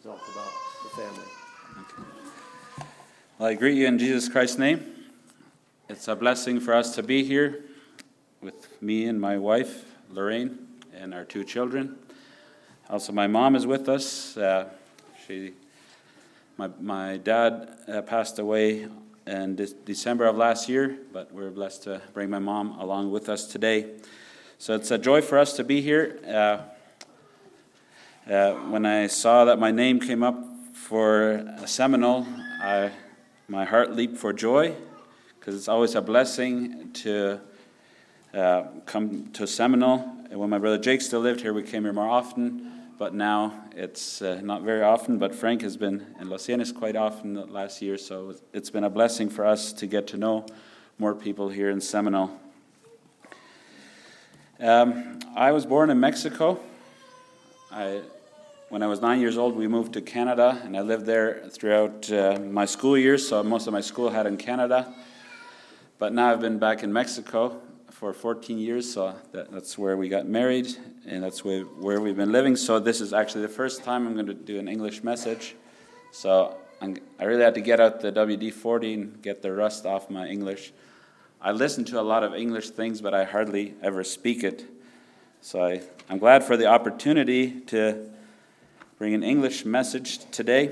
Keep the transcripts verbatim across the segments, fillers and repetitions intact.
talk about the family. Okay. Well, I greet you in Jesus Christ's name. It's a blessing for us to be here with me and my wife, Lorraine, and our two children. Also, my mom is with us. Uh, she, my my dad uh, passed away in de- December of last year, but we're blessed to bring my mom along with us today. So it's a joy for us to be here. Uh, uh, when I saw that my name came up for a Seminole, I, my heart leaped for joy, because it's always a blessing to uh, come to Seminole. And when my brother Jake still lived here, we came here more often, but now it's uh, not very often. But Frank has been in Los Angeles quite often the last year, so it's been a blessing for us to get to know more people here in Seminole. Um, I was born in Mexico. I, when I was nine years old, we moved to Canada, and I lived there throughout uh, my school years, so most of my school had in Canada. But now I've been back in Mexico for fourteen years, so that, that's where we got married, and that's where, where we've been living. So this is actually the first time I'm going to do an English message. So I'm, I really had to get out the W D forty and get the rust off my English. I listen to a lot of English things, but I hardly ever speak it. So I, I'm glad for the opportunity to bring an English message today.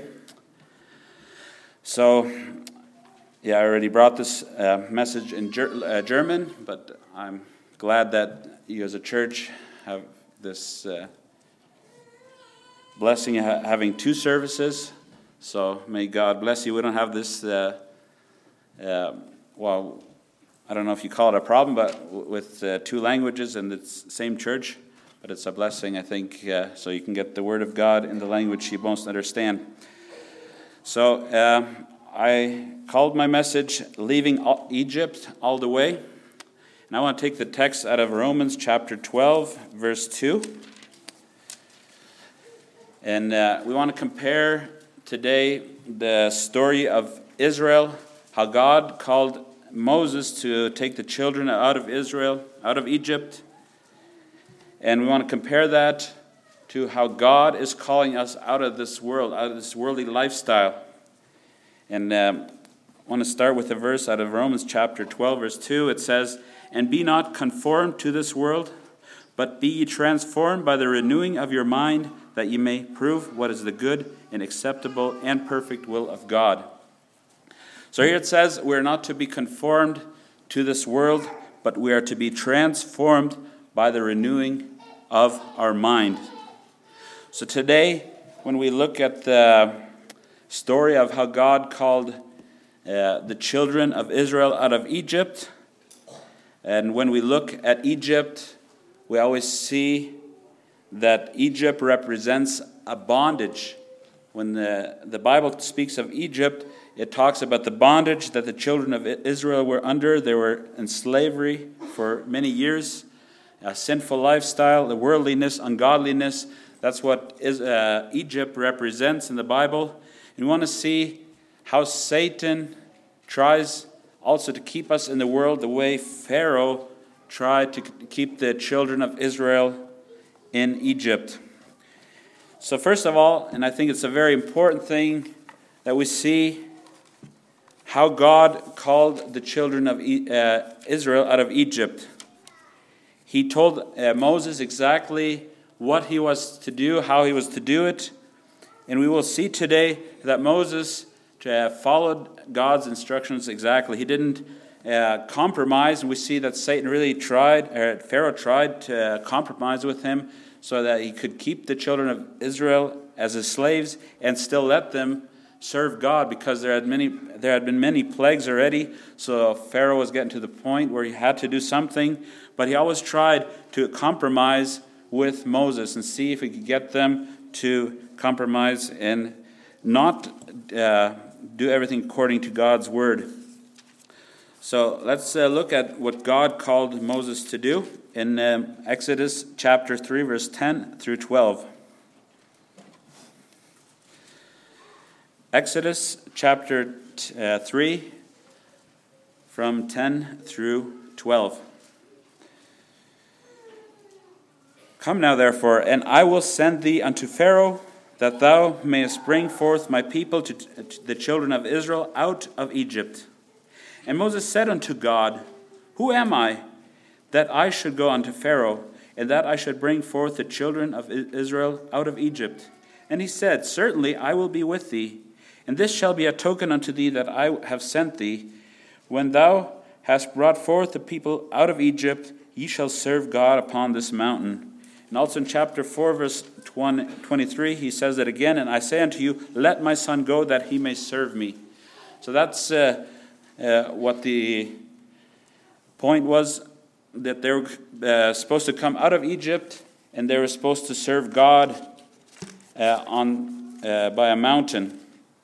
So, yeah, I already brought this uh, message in ger- uh, German, but I'm glad that you as a church have this uh, blessing of ha- having two services. So may God bless you. We don't have this, uh, uh, well, I don't know if you call it a problem, but w- with uh, two languages in the same church. But it's a blessing, I think, uh, so you can get the Word of God in the language you most understand. So uh, I called my message, Leaving Egypt All the Way. And I want to take the text out of Romans chapter twelve, verse two. And uh, we want to compare today the story of Israel, how God called Moses to take the children out of Israel, out of Egypt. And we want to compare that to how God is calling us out of this world, out of this worldly lifestyle. And um, I want to start with a verse out of Romans chapter twelve, verse two. It says, "And be not conformed to this world, but be ye transformed by the renewing of your mind, that ye may prove what is the good and acceptable and perfect will of God." So here it says we're not to be conformed to this world, but we are to be transformed by the renewing of our mind. So today, when we look at the story of how God called uh, the children of Israel out of Egypt, and when we look at Egypt, we always see that Egypt represents a bondage. When the, the Bible speaks of Egypt, it talks about the bondage that the children of Israel were under. They were in slavery for many years. A sinful lifestyle, the worldliness, ungodliness. That's what is, uh, Egypt represents in the Bible. And we want to see how Satan tries also to keep us in the world the way Pharaoh tried to keep the children of Israel in Egypt. So first of all, and I think it's a very important thing that we see how God called the children of uh, Israel out of Egypt. He told uh, Moses exactly what he was to do, how he was to do it. And we will see today that Moses uh, followed God's instructions exactly. He didn't uh, compromise. And we see that Satan really tried, or Pharaoh tried to uh, compromise with him so that he could keep the children of Israel as his slaves and still let them serve God, because there had many there had been many plagues already. So Pharaoh was getting to the point where he had to do something. But he always tried to compromise with Moses and see if he could get them to compromise and not uh, do everything according to God's word. So let's uh, look at what God called Moses to do in um, Exodus chapter three, verse ten through twelve. Exodus chapter uh, three, from ten through twelve. "Come now, therefore, and I will send thee unto Pharaoh, that thou mayest bring forth my people, to, to the children of Israel, out of Egypt. And Moses said unto God, Who am I, that I should go unto Pharaoh, and that I should bring forth the children of Israel out of Egypt? And he said, Certainly I will be with thee, and this shall be a token unto thee that I have sent thee. When thou hast brought forth the people out of Egypt, ye shall serve God upon this mountain. And also in chapter four, verse twenty-three, he says it again, And I say unto you, Let my son go, that he may serve me. So that's uh, uh, what the point was, that they were uh, supposed to come out of Egypt, and they were supposed to serve God uh, on uh, by a mountain.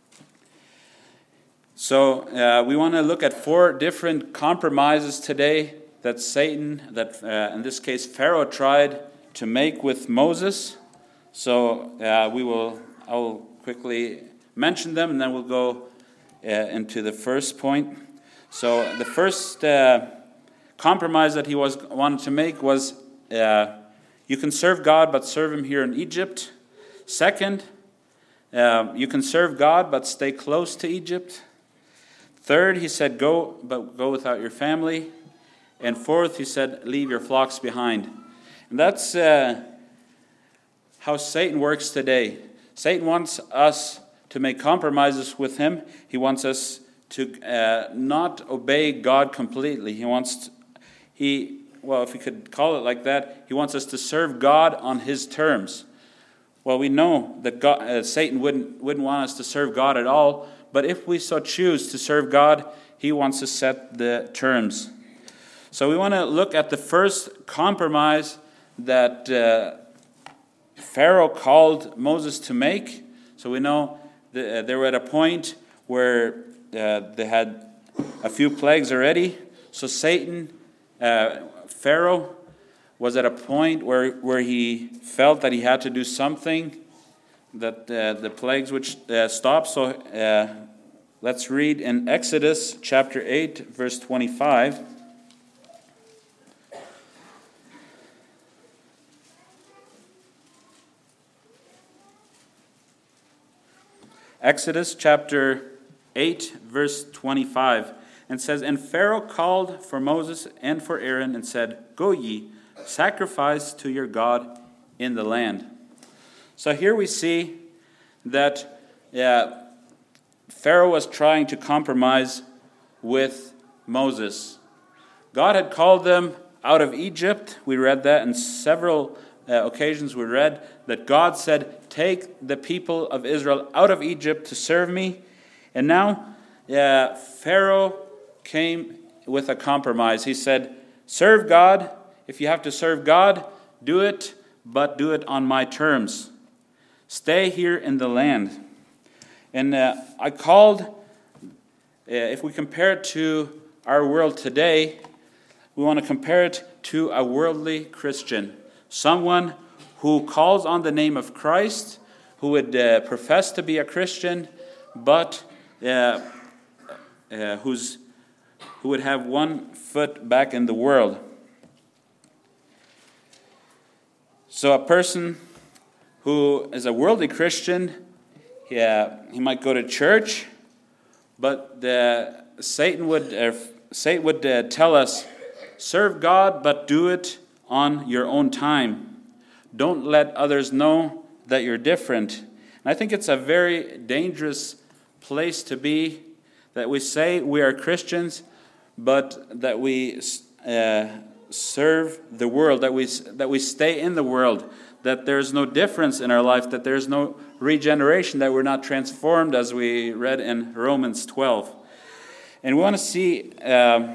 So uh, we want to look at four different compromises today that Satan, that uh, in this case Pharaoh, tried to make with Moses. So uh, we will, I will quickly mention them, and then we'll go uh, into the first point. So the first uh, compromise that he was wanted to make was, uh, you can serve God, but serve him here in Egypt. Second, uh, you can serve God, but stay close to Egypt. Third, he said, go, but go without your family. And fourth, he said, leave your flocks behind. And that's uh, how Satan works today. Satan wants us to make compromises with him. He wants us to uh, not obey God completely. He wants to, he well, if we could call it like that, he wants us to serve God on his terms. Well, we know that God, uh, Satan wouldn't wouldn't want us to serve God at all. But if we so choose to serve God, he wants to set the terms. So we want to look at the first compromise that uh, Pharaoh called Moses to make. So we know the, uh, they were at a point where uh, they had a few plagues already. So Satan, uh, Pharaoh, was at a point where, where he felt that he had to do something, that uh, the plagues would uh, stop. So uh, let's read in Exodus chapter eight, verse twenty-five. Exodus chapter eight, verse twenty-five, and says, And Pharaoh called for Moses and for Aaron and said, Go ye, sacrifice to your God in the land. So here we see that uh, Pharaoh was trying to compromise with Moses. God had called them out of Egypt. We read that in several uh, occasions. We read that God said, Take the people of Israel out of Egypt to serve me. And now uh, Pharaoh came with a compromise. He said, serve God. If you have to serve God, do it, but do it on my terms. Stay here in the land. And uh, I called, uh, if we compare it to our world today, we want to compare it to a worldly Christian. Someone who calls on the name of Christ, who would uh, profess to be a Christian, but uh, uh, who's who would have one foot back in the world. So a person who is a worldly Christian, yeah, he might go to church, but uh, Satan would uh, Satan would uh, tell us, serve God, but do it on your own time. Don't let others know that you're different. And I think it's a very dangerous place to be, that we say we are Christians, but that we uh, serve the world, that we that we stay in the world, that there's no difference in our life, that there's no regeneration, that we're not transformed, as we read in Romans twelve. And we want to see, uh,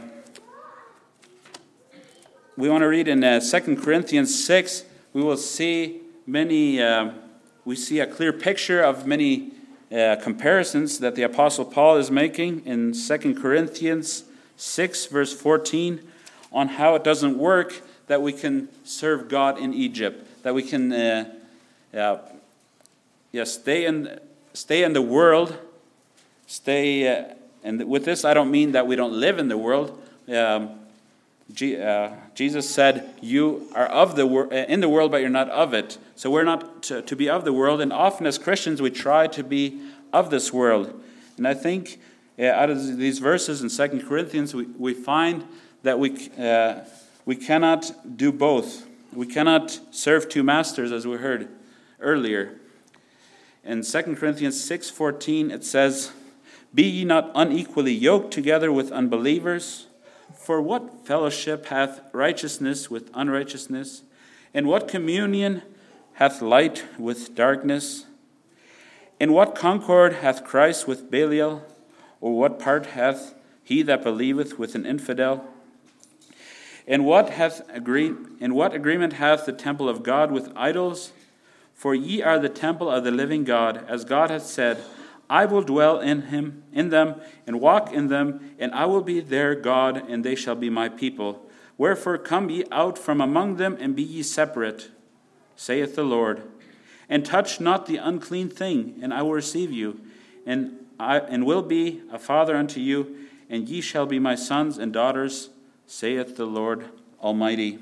we want to read in uh, Second Corinthians six. We will see many, uh, we see a clear picture of many uh, comparisons that the Apostle Paul is making in Second Corinthians six, verse fourteen, on how it doesn't work that we can serve God in Egypt, that we can uh, uh, yeah, stay in stay in the world, stay, uh, and with this I don't mean that we don't live in the world, um, Jesus said, "You are of the wor- in the world, but you're not of it." So we're not to, to be of the world, and often as Christians we try to be of this world. And I think uh, out of these verses in Second Corinthians, we, we find that we uh, we cannot do both. We cannot serve two masters, as we heard earlier. In Second Corinthians six fourteen, it says, "Be ye not unequally yoked together with unbelievers? For what fellowship hath righteousness with unrighteousness? And what communion hath light with darkness? And what concord hath Christ with Belial? Or what part hath he that believeth with an infidel? And what hath agree and what agreement hath the temple of God with idols? For ye are the temple of the living God, as God hath said, I will dwell in him, in them, and walk in them, and I will be their God, and they shall be my people. Wherefore come ye out from among them, and be ye separate, saith the Lord. And touch not the unclean thing, and I will receive you, and I and will be a father unto you, and ye shall be my sons and daughters, saith the Lord Almighty.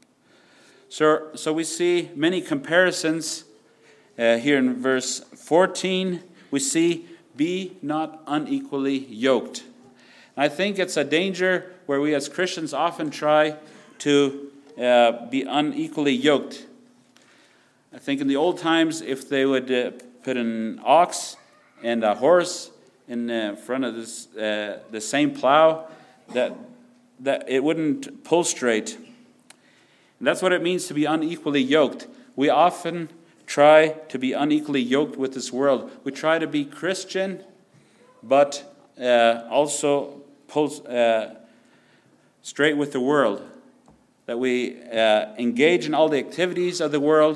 So, so we see many comparisons uh, here in verse fourteen. We see, be not unequally yoked. And I think it's a danger where we as Christians often try to uh, be unequally yoked. I think in the old times, if they would uh, put an ox and a horse in uh, front of this, uh, the same plow, that, that it wouldn't pull straight. And that's what it means to be unequally yoked. We often try to be unequally yoked with this world. We try to be Christian, but uh, also pull uh, straight with the world. That we uh, engage in all the activities of the world.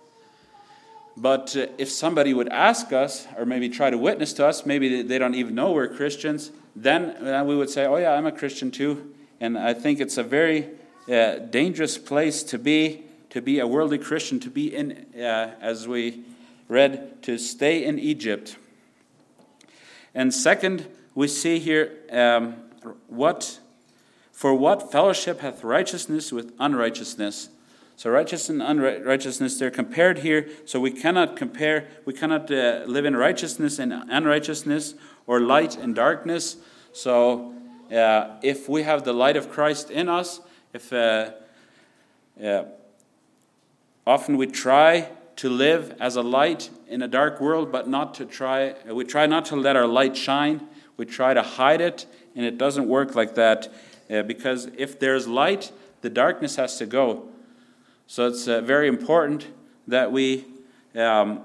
But uh, if somebody would ask us, or maybe try to witness to us, maybe they don't even know we're Christians, then uh, we would say, oh yeah, I'm a Christian too. And I think it's a very uh, dangerous place to be, to be a worldly Christian, to be in, uh, as we read, to stay in Egypt. And second, we see here, um, what, for what fellowship hath righteousness with unrighteousness? So righteousness and unrighteousness, they're compared here, so we cannot compare, we cannot uh, live in righteousness and unrighteousness, or light and darkness. So uh, if we have the light of Christ in us, if uh, uh, often we try to live as a light in a dark world, but not to try, we try not to let our light shine. We try to hide it, and it doesn't work like that. Uh, because if there's light, the darkness has to go. So it's uh, very important that we um,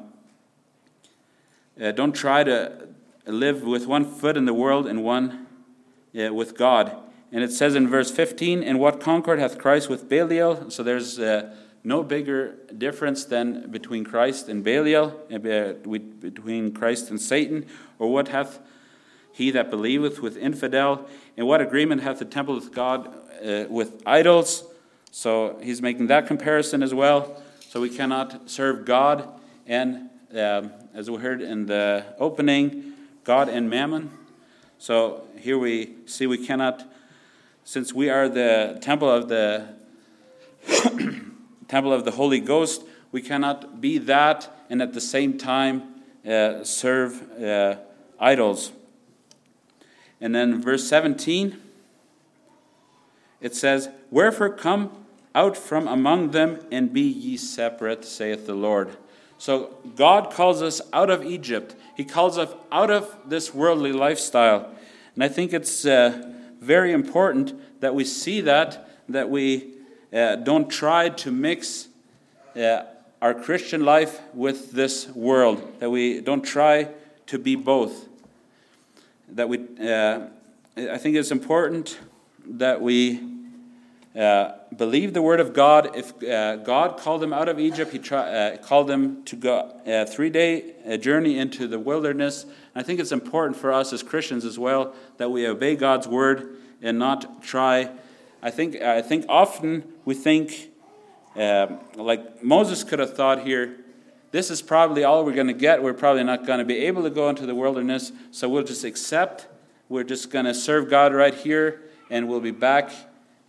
uh, don't try to live with one foot in the world and one uh, with God. And it says in verse fifteen, and what concord hath Christ with Belial? So there's uh, no bigger difference than between Christ and Belial, uh, between Christ and Satan. Or what hath he that believeth with infidel? And what agreement hath the temple of God uh, with idols? So he's making that comparison as well. So we cannot serve God and, um, as we heard in the opening, God and mammon. So here we see we cannot, since we are the temple of the temple of the Holy Ghost, we cannot be that and at the same time uh, serve uh, idols. And then verse seventeen, it says, wherefore come out from among them, and be ye separate, saith the Lord. So God calls us out of Egypt. He calls us out of this worldly lifestyle. And I think it's uh, very important that we see that, that we uh, don't try to mix uh, our Christian life with this world, that we don't try to be both. That we, uh, I think it's important that we uh, believe the word of God. If uh, God called them out of Egypt, He try, uh, called them to go a three-day uh, journey into the wilderness. And I think it's important for us as Christians as well that we obey God's word and not try. I think I think often we think uh, like Moses could have thought here, this is probably all we're going to get. We're probably not going to be able to go into the wilderness, so we'll just accept. We're just going to serve God right here, and we'll be back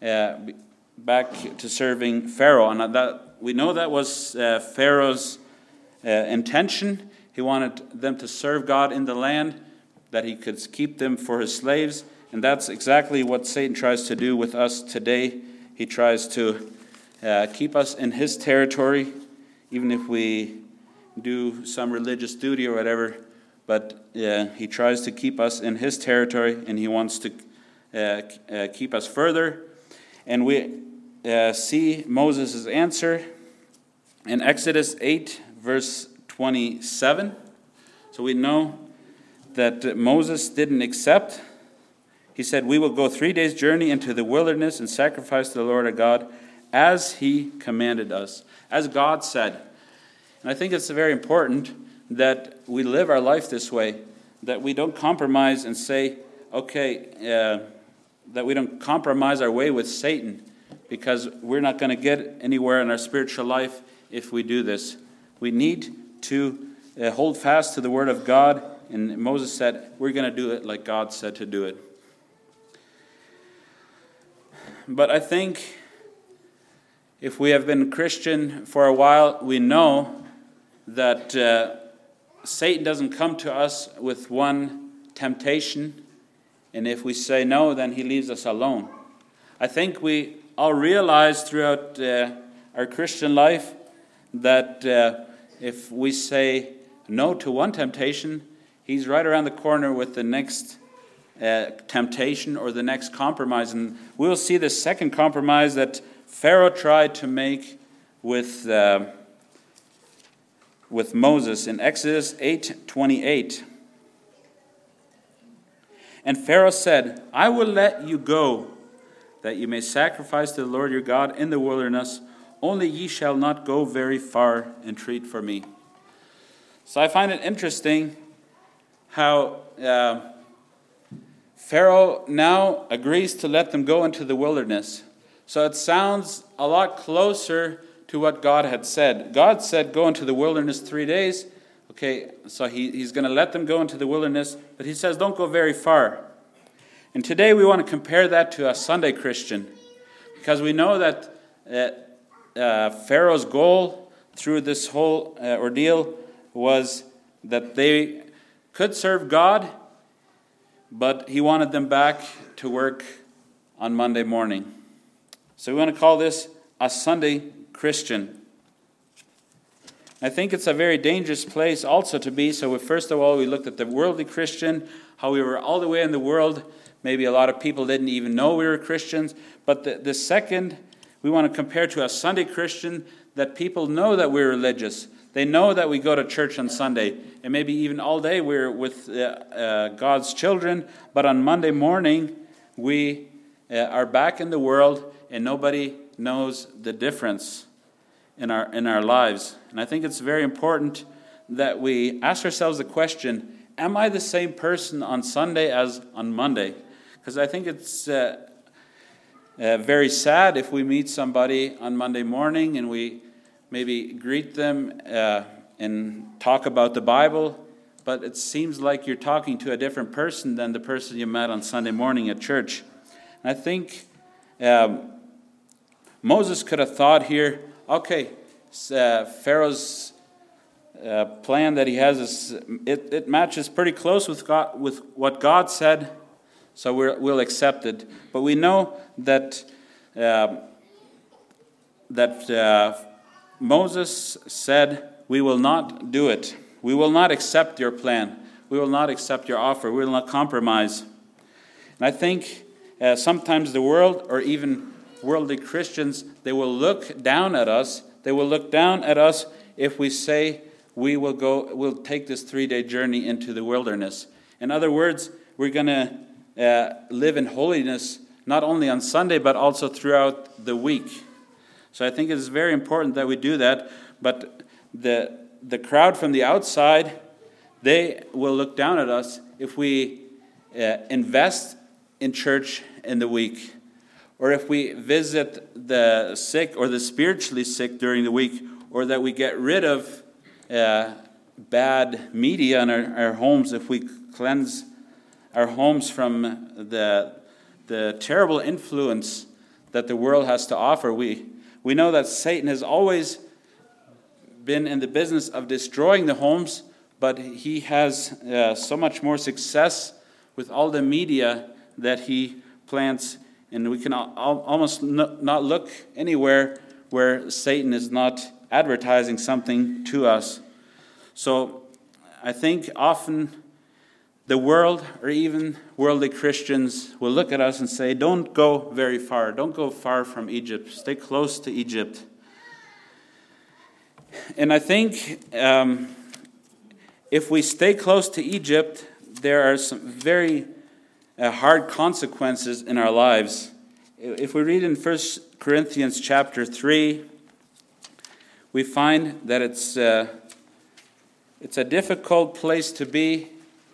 uh, back to serving Pharaoh. And that we know that was uh, Pharaoh's uh, intention. He wanted them to serve God in the land, that he could keep them for his slaves. And that's exactly what Satan tries to do with us today. He tries to uh, keep us in his territory, even if we do some religious duty or whatever. But uh, he tries to keep us in his territory, and he wants to uh, uh, keep us further. And we uh, see Moses' answer in Exodus eight, verse twenty-seven. So we know that Moses didn't accept. He said, "We will go three days' journey into the wilderness and sacrifice to the Lord our God as he commanded us," as God said. And I think it's very important that we live our life this way, that we don't compromise and say, okay, uh, that we don't compromise our way with Satan, because we're not going to get anywhere in our spiritual life if we do this. We need to uh, hold fast to the Word of God, and Moses said, we're going to do it like God said to do it. But I think if we have been Christian for a while, we know that uh, Satan doesn't come to us with one temptation, and if we say no, then he leaves us alone. I think we all realize throughout uh, our Christian life that uh, if we say no to one temptation, he's right around the corner with the next uh, temptation or the next compromise. And we'll see the second compromise that Pharaoh tried to make with uh, with Moses in Exodus eight twenty-eight. "And Pharaoh said, I will let you go, that you may sacrifice to the Lord your God in the wilderness. Only ye shall not go very far, entreat for me." So I find it interesting how uh, Pharaoh now agrees to let them go into the wilderness. So it sounds a lot closer to what God had said. God said, go into the wilderness three days. Okay, so he, he's going to let them go into the wilderness, but he says, don't go very far. And today we want to compare that to a Sunday Christian, because we know that uh, uh, Pharaoh's goal through this whole uh, ordeal was that they could serve God, but he wanted them back to work on Monday morning. So we want to call this a Sunday Christian. I think it's a very dangerous place also to be. So we, first of all, we looked at the worldly Christian, how we were all the way in the world. Maybe a lot of people didn't even know we were Christians. But the, the second, we want to compare to a Sunday Christian, that people know that we're religious. They know that we go to church on Sunday. And maybe even all day we're with uh, uh, God's children. But on Monday morning, we uh, are back in the world, and nobody knows the difference in our in our lives. And I think it's very important that we ask ourselves the question, am I the same person on Sunday as on Monday? Because I think it's uh, uh, very sad if we meet somebody on Monday morning and we maybe greet them uh, and talk about the Bible, but it seems like you're talking to a different person than the person you met on Sunday morning at church. And I think um, Moses could have thought here, okay, uh, Pharaoh's uh, plan that he has, is it, it matches pretty close with God, with what God said, so we're, we'll accept it. But we know that uh, that uh, Moses said, we will not do it. We will not accept your plan. We will not accept your offer. We will not compromise. And I think uh, sometimes the world, or even worldly Christians, they will look down at us. They will look down at us if we say we will go, we'll take this three-day journey into the wilderness. In other words, we're going to uh, live in holiness not only on Sunday but also throughout the week. So I think it is very important that we do that. But the the crowd from the outside, they will look down at us if we uh, invest in church in the week, or if we visit the sick or the spiritually sick during the week, or that we get rid of uh, bad media in our, our homes, if we cleanse our homes from the, the terrible influence that the world has to offer. We, we know that Satan has always been in the business of destroying the homes, but he has uh, so much more success with all the media that he plants. And we can al- almost no, not look anywhere where Satan is not advertising something to us. So I think often the world, or even worldly Christians, will look at us and say, don't go very far. Don't go far from Egypt. Stay close to Egypt. And I think um, if we stay close to Egypt, there are some very uh, hard consequences in our lives. If we read in First Corinthians chapter three, we find that it's, uh, it's a difficult place to be.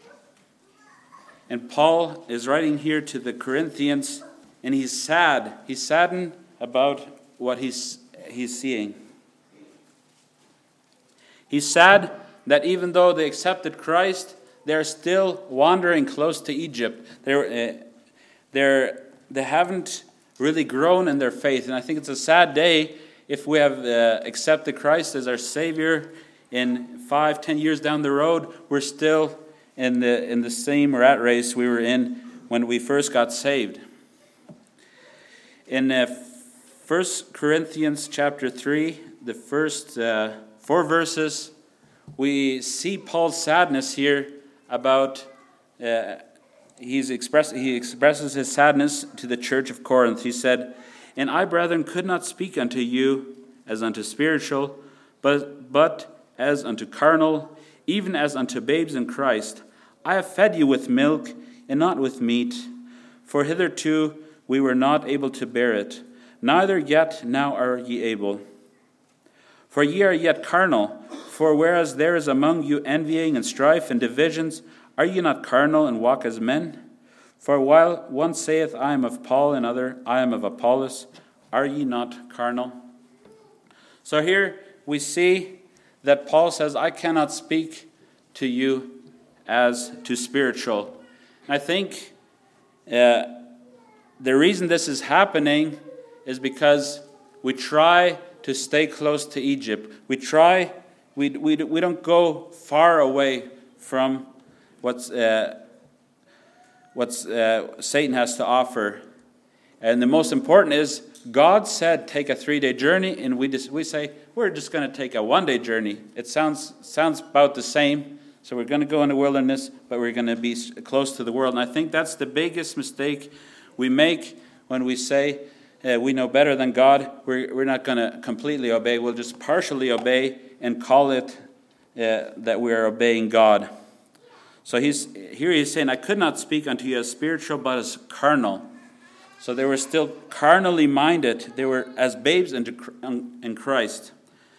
And Paul is writing here to the Corinthians, and he's sad. He's saddened about what he's, he's seeing. He's sad that even though they accepted Christ, they're still wandering close to Egypt. They're, uh, they're, they haven't really grown in their faith. And I think it's a sad day if we have uh, accepted Christ as our Savior. In five, ten years down the road, we're still in the in the same rat race we were in when we first got saved. In uh, First Corinthians chapter three, the first uh, four verses, we see Paul's sadness here about uh, he's express he expresses his sadness to the church of Corinth. He said, "And I, brethren, could not speak unto you as unto spiritual, but but as unto carnal, even as unto babes in Christ. I have fed you with milk, and not with meat, for hitherto we were not able to bear it, neither yet now are ye able. For ye are yet carnal, for whereas there is among you envying and strife and divisions, are ye not carnal and walk as men? For while one saith, I am of Paul, and other, I am of Apollos, are ye not carnal?" So here we see that Paul says, I cannot speak to you as to spiritual. And I think uh, the reason this is happening is because we try to stay close to Egypt. We try, we we, we don't go far away from what's uh, what's uh, Satan has to offer. And the most important is God said take a three-day journey, and we just we say we're just going to take a one-day journey. It sounds sounds about the same. So we're going to go in the wilderness, but we're going to be close to the world. And I think that's the biggest mistake we make when we say uh, we know better than God. We're, we're not going to completely obey. We'll just partially obey and call it uh, that we are obeying God. So he's here he's saying, I could not speak unto you as spiritual, but as carnal. So they were still carnally minded. They were as babes in Christ.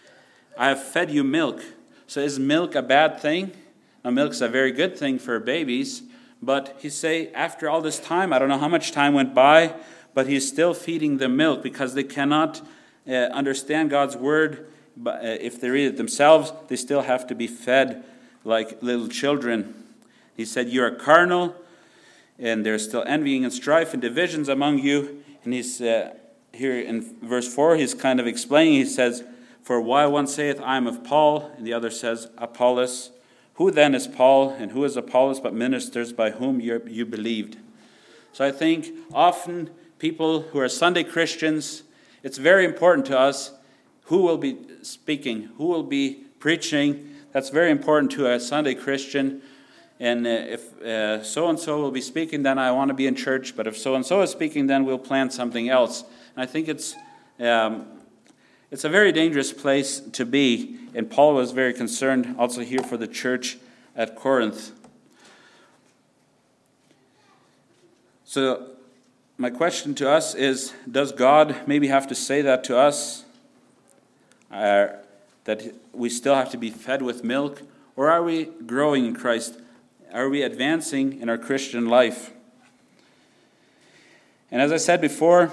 I have fed you milk. So is milk a bad thing? Now, milk's a very good thing for babies, but he say after all this time, I don't know how much time went by, but he's still feeding them milk because they cannot uh, understand God's word. But uh, if they read it themselves, they still have to be fed like little children. He said, you are carnal, and there's still envying and strife and divisions among you. And he's uh, here in verse four, he's kind of explaining. He says, for while one saith, I am of Paul, and the other says, Apollos. Who then is Paul, and who is Apollos, but ministers by whom you, you believed? So I think often people who are Sunday Christians, it's very important to us who will be speaking, who will be preaching. That's very important to a Sunday Christian. And uh, if uh, so-and-so will be speaking, then I want to be in church. But if so-and-so is speaking, then we'll plan something else. And I think it's um, it's a very dangerous place to be. And Paul was very concerned also here for the church at Corinth. So my question to us is, does God maybe have to say that to us? Uh, that we still have to be fed with milk? Or are we growing in Christ? Are we advancing in our Christian life? And as I said before,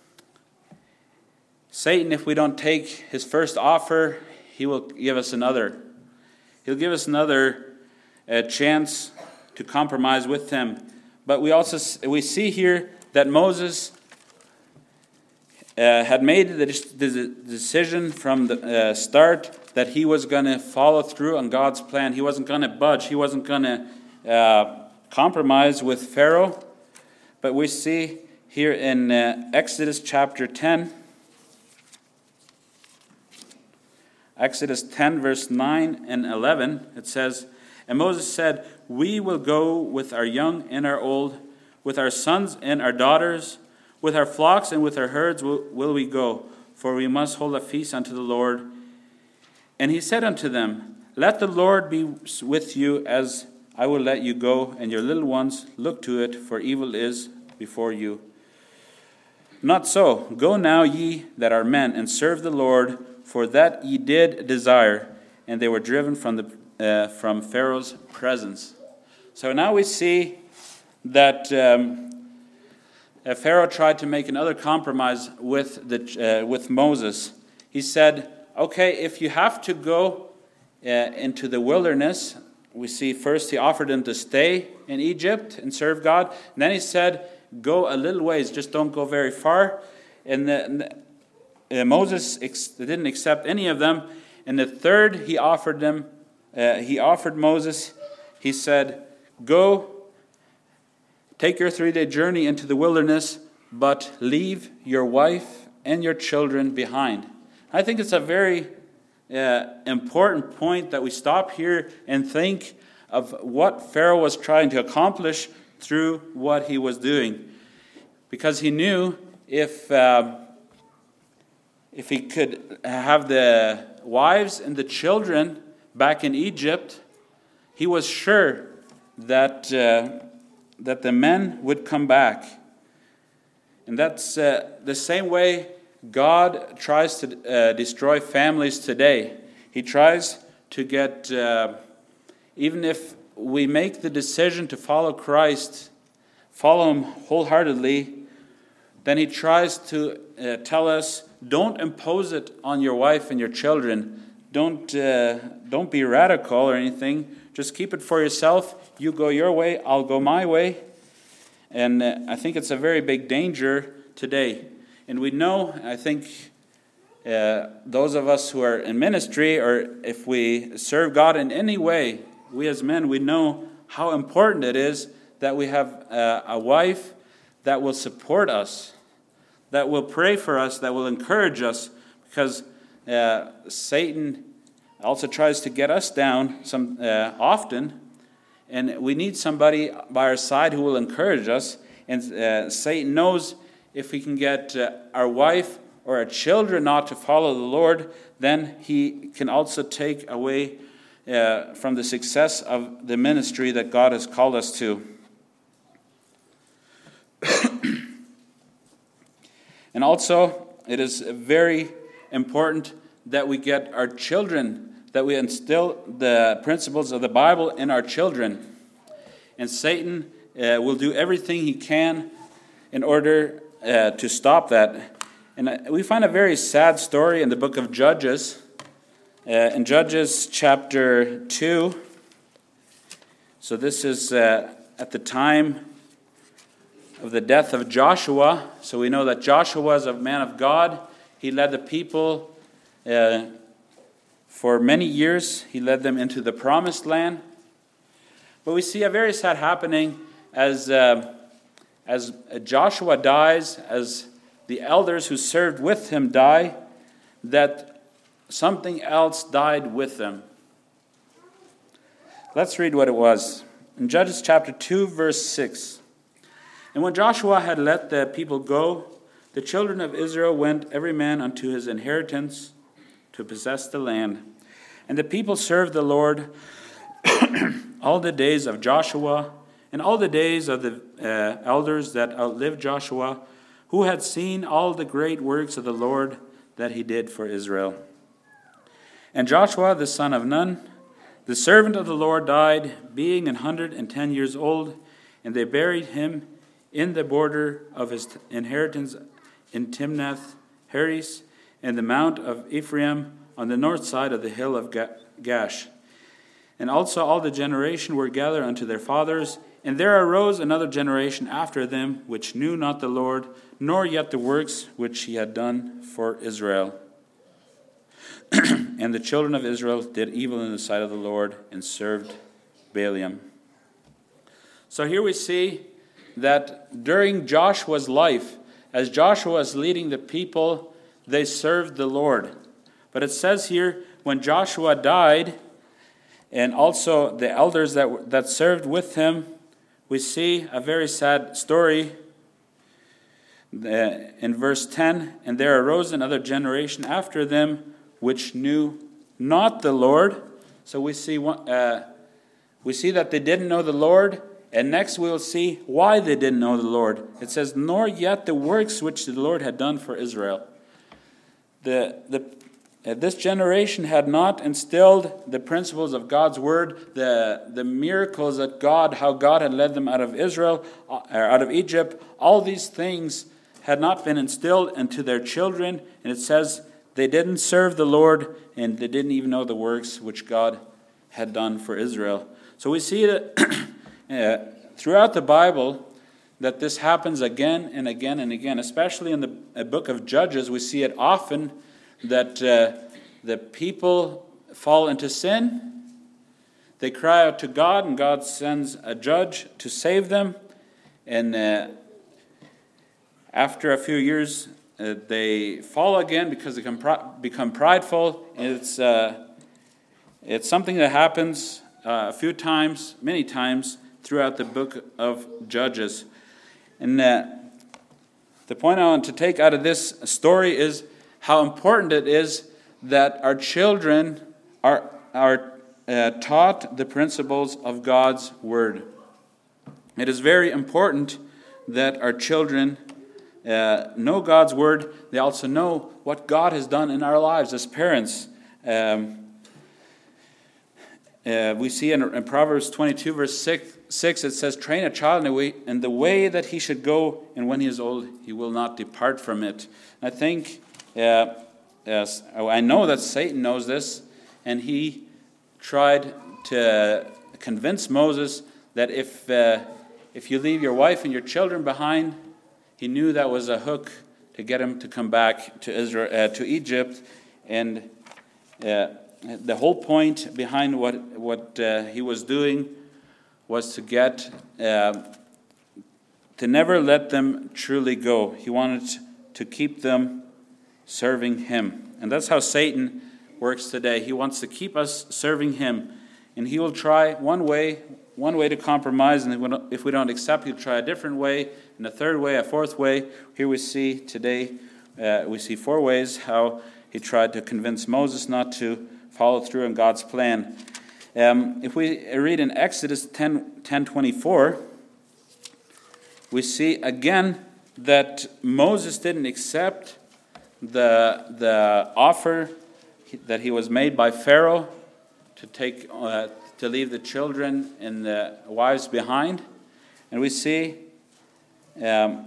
Satan, if we don't take his first offer, he will give us another. He'll give us another uh, chance to compromise with him. But we also we see here that Moses uh, had made the, the decision from the uh, start that he was going to follow through on God's plan. He wasn't going to budge. He wasn't going to uh, compromise with Pharaoh. But we see here in uh, Exodus chapter ten, Exodus ten, verse nine and eleven, it says, "And Moses said, We will go with our young and our old, with our sons and our daughters, with our flocks and with our herds will, will we go, for we must hold a feast unto the Lord. And he said unto them, Let the Lord be with you, as I will let you go, and your little ones look to it, for evil is before you. Not so, go now ye that are men, and serve the Lord, for that ye did desire. And they were driven from the uh, from Pharaoh's presence." So now we see that um, uh, Pharaoh tried to make another compromise with the uh, with Moses. He said, "Okay, if you have to go uh, into the wilderness," we see first he offered him to stay in Egypt and serve God. And then he said, "Go a little ways, just don't go very far." And, the, and the, uh, Moses ex- didn't accept any of them. And the third he offered them, uh, he offered Moses, he said, "Go, take your three-day journey into the wilderness, but leave your wife and your children behind." I think it's a very uh, important point that we stop here and think of what Pharaoh was trying to accomplish through what he was doing. Because he knew if uh, if he could have the wives and the children back in Egypt, he was sure that uh, that the men would come back. And that's uh, the same way God tries to uh, destroy families today. He tries to get, uh, even if we make the decision to follow Christ, follow Him wholeheartedly, then He tries to uh, tell us, don't impose it on your wife and your children. Don't, uh, don't be radical or anything. Just keep it for yourself. You go your way, I'll go my way. And uh, I think it's a very big danger today. And we know, I think, uh, those of us who are in ministry, or if we serve God in any way, we as men, we know how important it is that we have uh, a wife that will support us, that will pray for us, that will encourage us, because uh, Satan also tries to get us down some uh, often, and we need somebody by our side who will encourage us. And uh, Satan knows if we can get uh, our wife or our children not to follow the Lord, then he can also take away uh, from the success of the ministry that God has called us to. And also, it is very important that we get our children, that we instill the principles of the Bible in our children. And Satan uh, will do everything he can in order uh, to stop that. And uh, we find a very sad story in the book of Judges. Uh, in Judges chapter two. So this is uh, at the time of the death of Joshua. So we know that Joshua was a man of God. He led the people uh, for many years. He led them into the promised land. But we see a very sad happening as uh, as Joshua dies, as the elders who served with him die, that something else died with them. Let's read what it was. In Judges chapter two, verse six. "And when Joshua had let the people go, the children of Israel went every man unto his inheritance to possess the land. And the people served the Lord all the days of Joshua, and all the days of the uh, elders that outlived Joshua, who had seen all the great works of the Lord that he did for Israel. And Joshua the son of Nun, the servant of the Lord, died, being an hundred and ten years old, and they buried him in the border of his inheritance in Timnath Heres, in the mount of Ephraim, on the north side of the hill of Gash. And also all the generation were gathered unto their fathers And there arose another generation after them, which knew not the Lord, nor yet the works which he had done for Israel. And the children of Israel did evil in the sight of the Lord, and served Baalim. So here we see that during Joshua's life, as Joshua was leading the people, they served the Lord. But it says here, when Joshua died, and also the elders that, that served with him, we see a very sad story. In verse ten, and there arose another generation after them, which knew not the Lord. So we see uh, we see that they didn't know the Lord, and next we'll see why they didn't know the Lord. It says, nor yet the works which the Lord had done for Israel. The the uh, this generation had not instilled the principles of God's word, the the miracles that God, how God had led them out of Israel, uh, or out of Egypt. All these things had not been instilled into their children, and it says they didn't serve the Lord, and they didn't even know the works which God had done for Israel. So we see that uh, throughout the Bible that this happens again and again and again, especially in the uh, book of Judges. We see it often that uh, the people fall into sin. They cry out to God, and God sends a judge to save them, and uh, after a few years, uh, they fall again because they become, become prideful. And it's uh, it's something that happens uh, a few times, many times, throughout the book of Judges. And uh, the point I want to take out of this story is how important it is that our children are are uh, taught the principles of God's word. It is very important that our children Uh, know God's word. They also know what God has done in our lives as parents. Um, uh, we see in, in Proverbs twenty-two, verse six, six, it says, train a child in the, way, in the way that he should go, and when he is old, he will not depart from it. I think, uh, yes, I know that Satan knows this, and he tried to convince Moses that if uh, if you leave your wife and your children behind, he knew that was a hook to get him to come back to Israel, uh, to Egypt, and uh, the whole point behind what what uh, he was doing was to get uh, to never let them truly go. He wanted to keep them serving him, and that's how Satan works today. He wants to keep us serving him, and he will try one way. One way to compromise, and if we don't accept, he'll try a different way, and a third way, a fourth way. Here we see today, uh, we see four ways how he tried to convince Moses not to follow through on God's plan. Um, if we read in Exodus ten twenty-four, we see again that Moses didn't accept the the offer that he was made by Pharaoh to take. Uh, to leave the children and the wives behind. And we see um,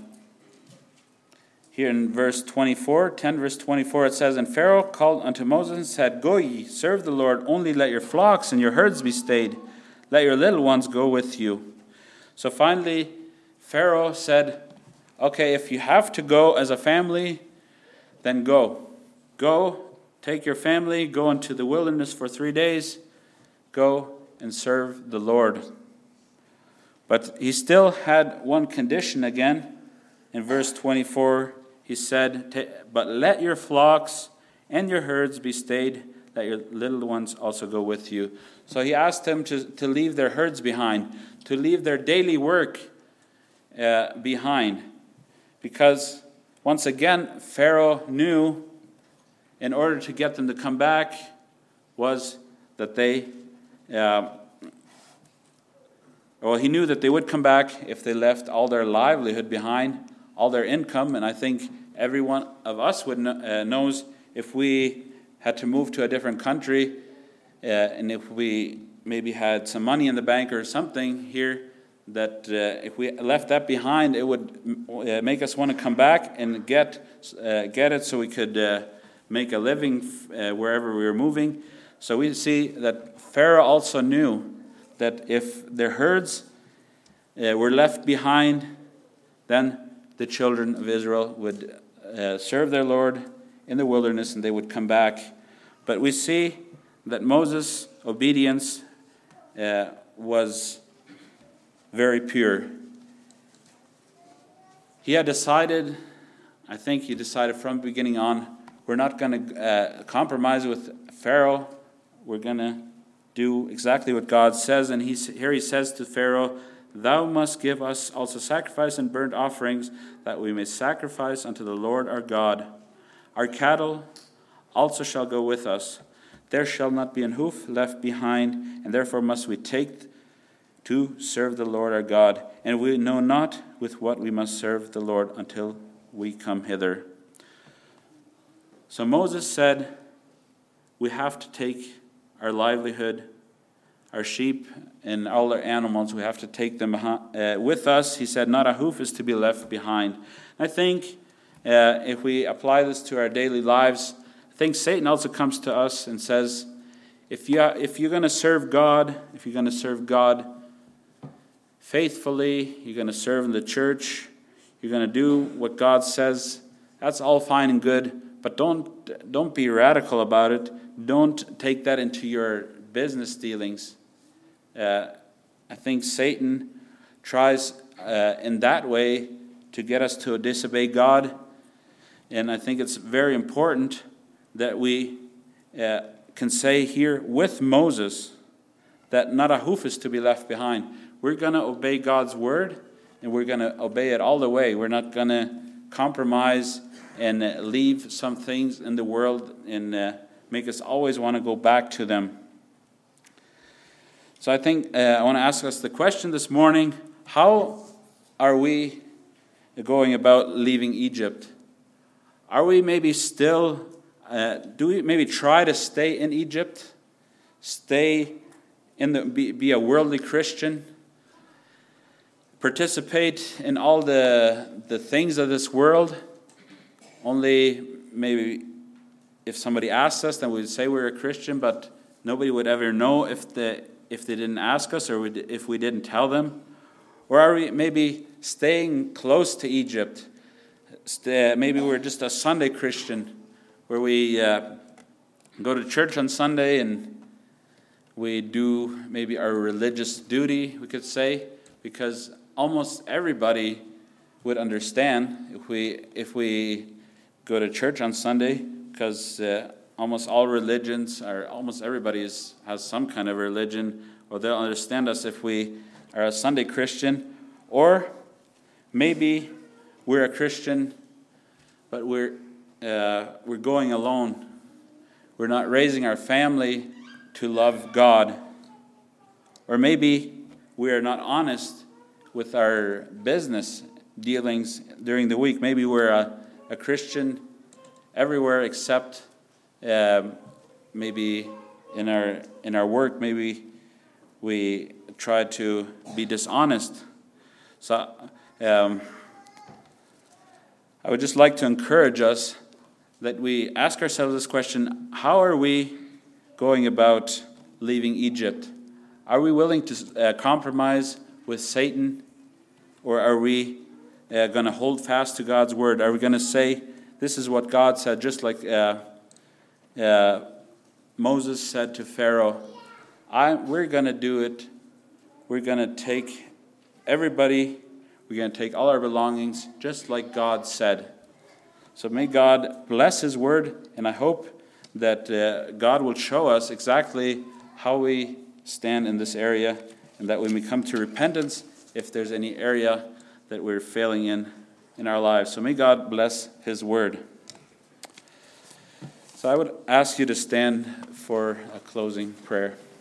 here in verse twenty-four, ten verse twenty-four, it says, and Pharaoh called unto Moses and said, go ye, serve the Lord, only let your flocks and your herds be stayed. Let your little ones go with you. So finally, Pharaoh said, okay, if you have to go as a family, then go. Go, take your family, go into the wilderness for three days, go and serve the Lord. But he still had one condition again. In verse twenty-four, he said, but let your flocks and your herds be stayed, let your little ones also go with you. So he asked them to, to leave their herds behind, to leave their daily work uh, behind. Because, once again, Pharaoh knew in order to get them to come back was that they Uh, well, he knew that they would come back if they left all their livelihood behind, all their income, and I think every one of us would know, uh, knows if we had to move to a different country, uh, and if we maybe had some money in the bank or something here, that uh, if we left that behind, it would uh, make us want to come back and get uh, get it so we could uh, make a living uh, wherever we were moving. So we see that Pharaoh also knew that if their herds uh, were left behind, then the children of Israel would uh, serve their Lord in the wilderness and they would come back. But we see that Moses' obedience uh, was very pure. He had decided, I think he decided from the beginning on, we're not going to uh, compromise with Pharaoh. We're going to do exactly what God says. And he's, here he says to Pharaoh, "Thou must give us also sacrifice and burnt offerings, that we may sacrifice unto the Lord our God. Our cattle also shall go with us. There shall not be an hoof left behind, and therefore must we take to serve the Lord our God. And we know not with what we must serve the Lord until we come hither." So Moses said, we have to take our livelihood, our sheep, and all our animals, we have to take them behind, uh, with us. He said, not a hoof is to be left behind. I think uh, if we apply this to our daily lives, I think Satan also comes to us and says, if, you, if you're going to serve God, if you're going to serve God faithfully, you're going to serve in the church, you're going to do what God says, that's all fine and good, but don't, don't be radical about it. Don't take that into your business dealings. Uh, I think Satan tries uh, in that way to get us to disobey God. And I think it's very important that we uh, can say here with Moses that not a hoof is to be left behind. We're going to obey God's word, and we're going to obey it all the way. We're not going to compromise and uh, leave some things in the world and uh, make us always want to go back to them. So I think uh, I want to ask us the question this morning, how are we going about leaving Egypt? Are we maybe still, uh, do we maybe try to stay in Egypt? Stay in the, be, be a worldly Christian? Participate in all the, the things of this world? Only maybe if somebody asked us, then we would say we're a Christian, but nobody would ever know if the if they didn't ask us or if we didn't tell them? Or are we maybe staying close to Egypt? Maybe we're just a Sunday Christian where we uh, go to church on Sunday and we do maybe our religious duty, we could say, because almost everybody would understand if we if we go to church on Sunday, because uh, almost all religions, or almost everybody is, has some kind of religion, or they'll understand us if we are a Sunday Christian. Or maybe we're a Christian, but we're uh, we're going alone. We're not raising our family to love God. Or maybe we are not honest with our business dealings during the week. Maybe we're a, a Christian everywhere except uh, maybe in our in our work. Maybe we try to be dishonest. So um, I would just like to encourage us that we ask ourselves this question: how are we going about leaving Egypt? Are we willing to uh, compromise with Satan, or are we uh, going to hold fast to God's word? Are we going to say, this is what God said, just like uh, uh, Moses said to Pharaoh, I, we're going to do it. We're going to take everybody, we're going to take all our belongings, just like God said. So may God bless his word, and I hope that uh, God will show us exactly how we stand in this area, and that when we come to repentance, if there's any area that we're failing in in our lives. So may God bless his word. So I would ask you to stand for a closing prayer.